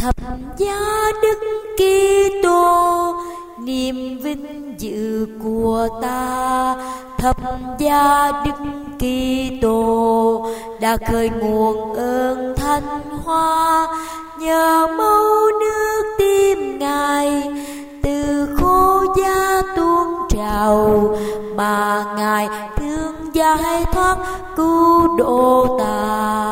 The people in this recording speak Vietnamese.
Thập giá Đức Kitô, niềm vinh dự của ta. Thập giá Đức Kitô đã khơi nguồn ơn thanh hoa, nhờ máu nước tim Ngài từ khô giá tuôn trào, mà Ngài thương giải thoát cứu độ ta.